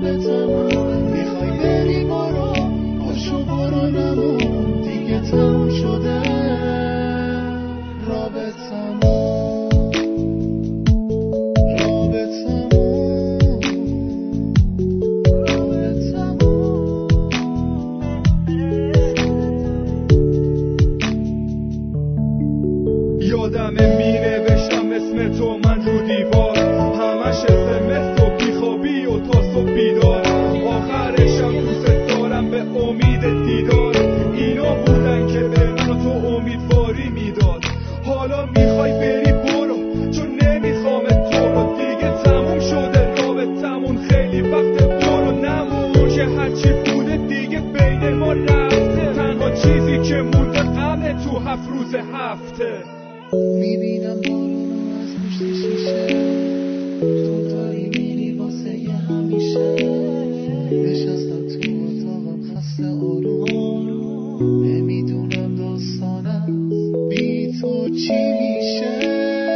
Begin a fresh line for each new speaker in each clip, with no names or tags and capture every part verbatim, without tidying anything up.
رابطمون. میخوای بری برو، پاشو برو نمون دیگه تموم شده رابطمون.
یادمه می نوشتم اسم تو من رو دیوار، همش اسمس تو بیخوابی و تا صبح بیدار، آخرشم دوست دارم به امید دیدار. اینا بودن که به من و تو امیدواری میداد. حالا میخوای بری برو چون نمیخوام تو رو، دیگه تموم شده رابطمون، خیلی وقت برو نمون که هرچی بوده دیگه بین ما رفته. تنها چیزی که مونده غمه تو هفت روز هفته.
میبینم بارونو از پشت شیشه، تو داری میری واسه یه همیشه. نشستم تو اتاقم خسته آروم، نمیدونم داستانم بی تو چی میشه.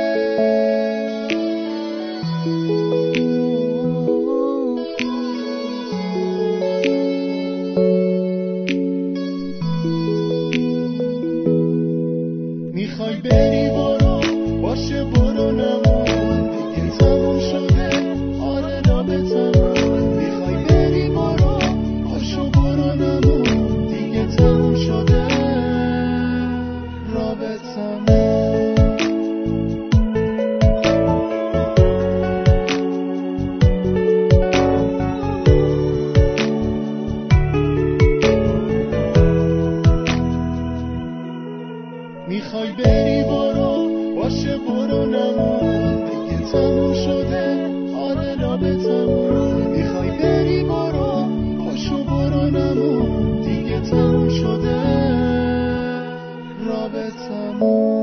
میخوای بری برو، باشه برو نمون دیگه تموم شده آره رابطمون. میخوای بری برو، پاشو برو نمون دیگه تموم شده رابطمون. میخوای بری برو، باشه برو نمون دیگه تموم شده آره رابطمون. میخوای بری برو، پاشو برو نمون دیگه تموم شده رابطمون.